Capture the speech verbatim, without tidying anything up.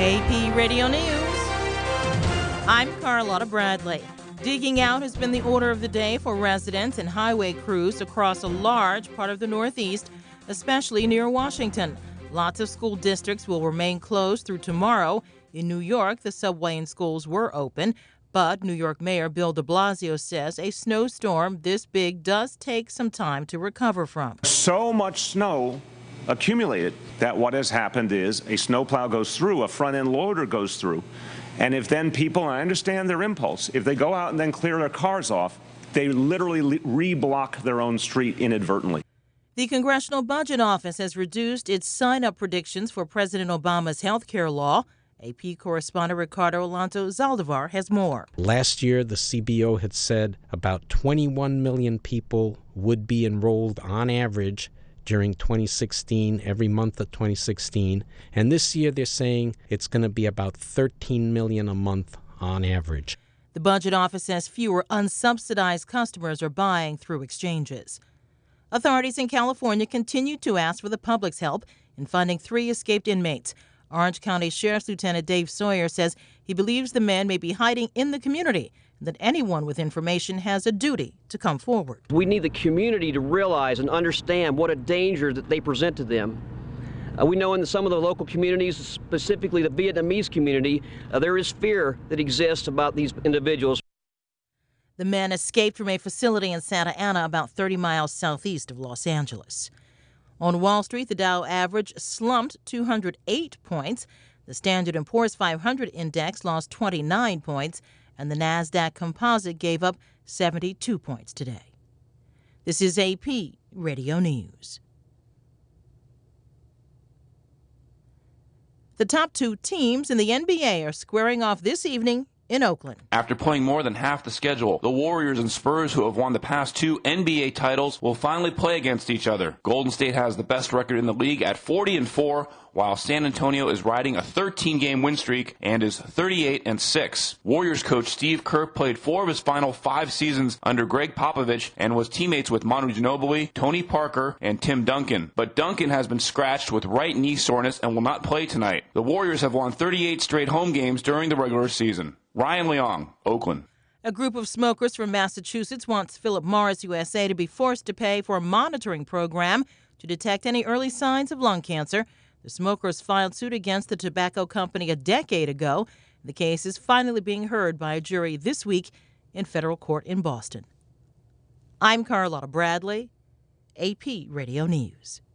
A P Radio News. I'm Carlotta Bradley. Digging out has been the order of the day for residents and highway crews across a large part of the Northeast, especially near Washington. Lots of school districts will remain closed through tomorrow. In New York, the subway and schools were open, but New York Mayor Bill de Blasio says a snowstorm this big does take some time to recover from. So much snow accumulated that what has happened is a snowplow goes through, a front-end loader goes through, and if then people, and I understand their impulse, if they go out and then clear their cars off, they literally re-block their own street inadvertently. The Congressional Budget Office has reduced its sign-up predictions for President Obama's health care law. A P correspondent Ricardo Alonso Zaldivar has more. Last year, the C B O had said about twenty-one million people would be enrolled on average during twenty sixteen, every month of twenty sixteen. And this year, they're saying it's going to be about thirteen million a month on average. The Budget Office says fewer unsubsidized customers are buying through exchanges. Authorities in California continue to ask for the public's help in finding three escaped inmates. Orange County Sheriff's Lieutenant Dave Sawyer says he believes the men may be hiding in the community and that anyone with information has a duty to come forward. We need the community to realize and understand what a danger that they present to them. Uh, we know in some of the local communities, specifically the Vietnamese community, uh, there is fear that exists about these individuals. The men escaped from a facility in Santa Ana, about thirty miles southeast of Los Angeles. On Wall Street, the Dow average slumped two hundred eight points. The Standard and Poor's five hundred index lost twenty-nine points, and the NASDAQ Composite gave up seventy-two points today. This is A P Radio News. The top two teams in the N B A are squaring off this evening in Oakland. After playing more than half the schedule, the Warriors and Spurs, who have won the past two N B A titles, will finally play against each other. Golden State has the best record in the league at forty and four, while San Antonio is riding a thirteen game win streak and is thirty-eight and six. Warriors coach Steve Kerr played four of his final five seasons under Greg Popovich and was teammates with Manu Ginobili, Tony Parker, and Tim Duncan. But Duncan has been scratched with right knee soreness and will not play tonight. The Warriors have won thirty-eight straight home games during the regular season. Ryan Leong, Oakland. A group of smokers from Massachusetts wants Philip Morris U S A to be forced to pay for a monitoring program to detect any early signs of lung cancer. The smokers filed suit against the tobacco company a decade ago. The case is finally being heard by a jury this week in federal court in Boston. I'm Carlotta Bradley, A P Radio News.